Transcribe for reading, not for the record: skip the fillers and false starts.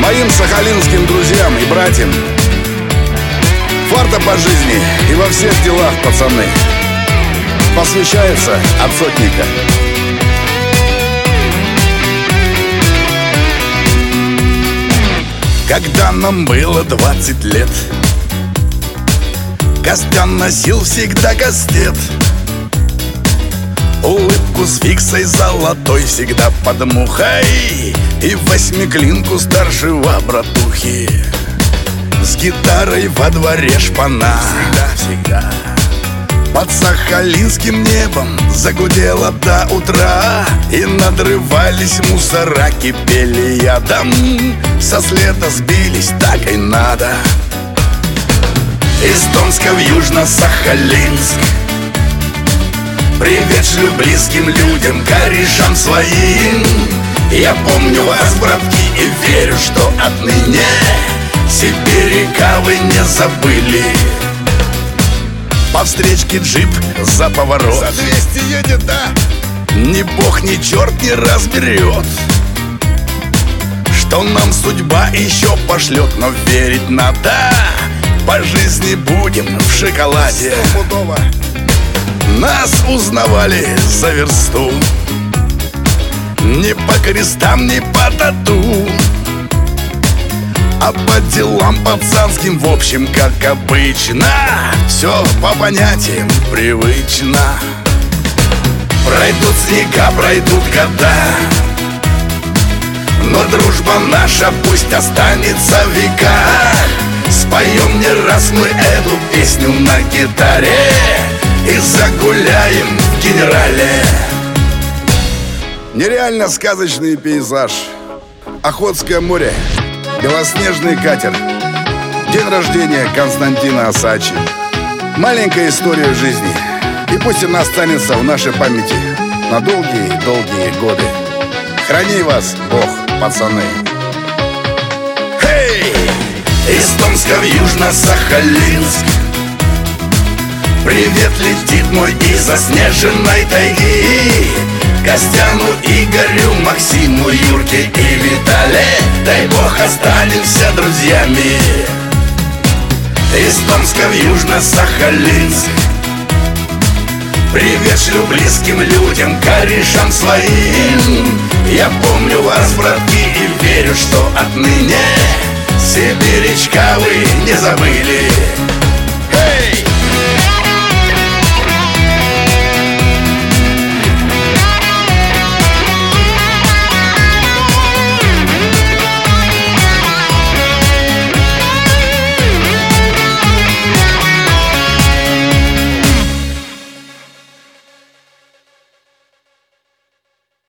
Моим сахалинским друзьям и братьям фарта по жизни и во всех делах, пацаны. Посвящается от сотника. Когда нам было 20 лет, Костян носил всегда кастет. Улыбку с фиксой золотой всегда под мухой и восьмиклинку старшего братухи. С гитарой во дворе шпана всегда. Под сахалинским небом загудело до утра, и надрывались мусора, кипели ядом. Со следа сбились, так и надо. Из Томска в Южно-Сахалинск привет шлю близким людям, корешам своим. Я помню вас, братки, и верю, что отныне сибиряка вы не забыли. По встречке джип за поворот, за 200 едет, да? Ни бог, ни черт не разберет, что нам судьба еще пошлет. Но верить надо, по жизни будем в шоколаде. Стопудово. Нас узнавали за версту, не по крестам, не по тату, а по делам пацанским, в общем, как обычно. Все по понятиям привычно. Пройдут снега, пройдут года, но дружба наша пусть останется в веках. Споем не раз мы эту песню на гитаре и загуляем в Генерале. Нереально сказочный пейзаж. Охотское море, белоснежный катер, день рождения Константина Осадчи. Маленькая история жизни, и пусть она останется в нашей памяти на долгие-долгие годы. Храни вас Бог, пацаны. Хей! Из Томска в Южно-Сахалинск привет летит мой из заснеженной тайги. Костяну, Игорю, Максиму, Юрке и Витале, дай бог останемся друзьями. Из Томска в Южно-Сахалинск привет шлю близким людям, корешам своим. Я помню вас, братки, и верю, что отныне сибирячка вы не забыли.